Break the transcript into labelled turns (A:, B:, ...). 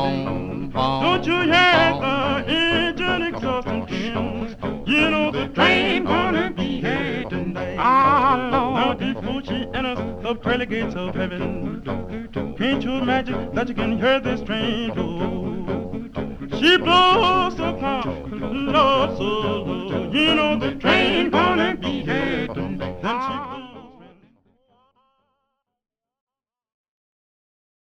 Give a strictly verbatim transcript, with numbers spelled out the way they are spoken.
A: ding. Don't you hear the engine exhausting tune? You know the train gonna be here tonight. Ah, Lord, before she enters the pearly gates of heaven, can't you imagine that you can hear this train blow? She blows so calm, Lord, so low.